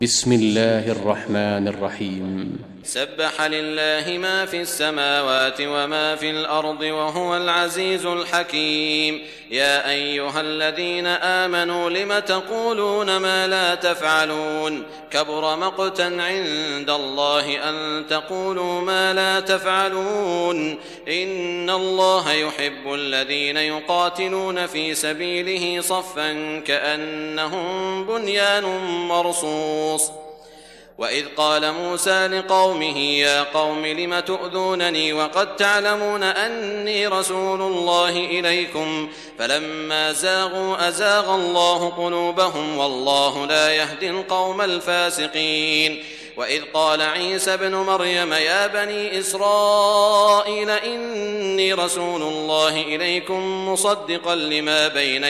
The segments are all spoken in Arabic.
بسم الله الرحمن الرحيم. سبح لله ما في السماوات وما في الأرض وهو العزيز الحكيم. يا أيها الذين آمنوا لم تقولون ما لا تفعلون؟ كبر مقتا عند الله أن تقولوا ما لا تفعلون. إن الله يحب الذين يقاتلون في سبيله صفا كأنهم بنيان مرصوص. وإذ قال موسى لقومه يا قوم لم تؤذونني وقد تعلمون أني رسول الله إليكم فلما زاغوا أزاغ الله قلوبهم والله لا يهدي القوم الفاسقين. وإذ قال عيسى ابن مريم يا بني إسرائيل إني رسول الله إليكم مصدقا لما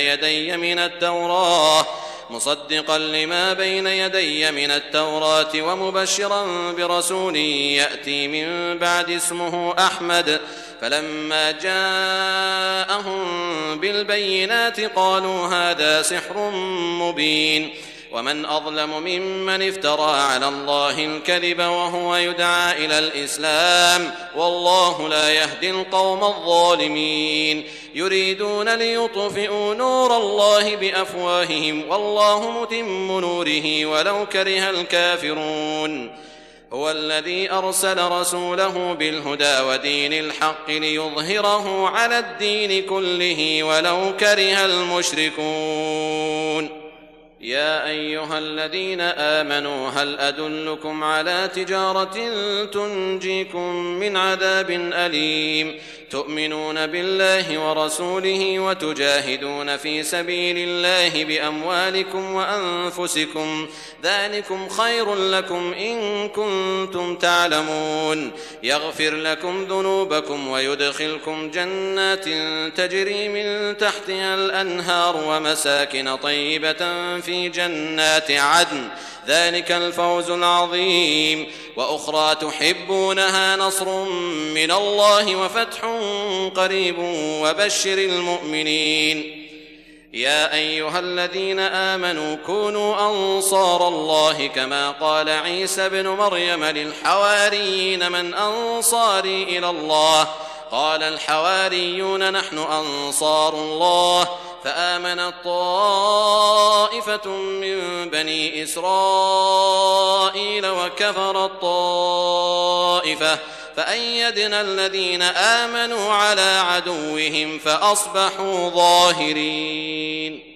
بين يدي من التوراة ومبشرا برسول يأتي من بعد اسمه أحمد. فلما جاءهم بالبينات قالوا هذا سحر مبين. ومن أظلم ممن افترى على الله الكذب وهو يدعى إلى الإسلام والله لا يهدي القوم الظالمين. يريدون ليطفئوا نور الله بأفواههم والله متم نوره ولو كره الكافرون. هو الذي أرسل رسوله بالهدى ودين الحق ليظهره على الدين كله ولو كره المشركون. يا أيها الذين آمنوا هل أدلكم على تجارة تنجيكم من عذاب أليم؟ تؤمنون بالله ورسوله وتجاهدون في سبيل الله بأموالكم وأنفسكم ذلكم خير لكم إن كنتم تعلمون. يغفر لكم ذنوبكم ويدخلكم جنات تجري من تحتها الأنهار ومساكن طيبة في جنات عدن ذلك الفوز العظيم. وأخرى تحبونها نصر من الله وفتح قريب وبشر المؤمنين. يا أيها الذين آمنوا كونوا أنصار الله كما قال عيسى ابن مريم للحواريين من أنصاري إلى الله؟ قال الحواريون نحن أنصار الله. فآمنت طائفة من بني إسرائيل وكفرت طائفة فأيدنا الذين آمنوا على عدوهم فأصبحوا ظاهرين.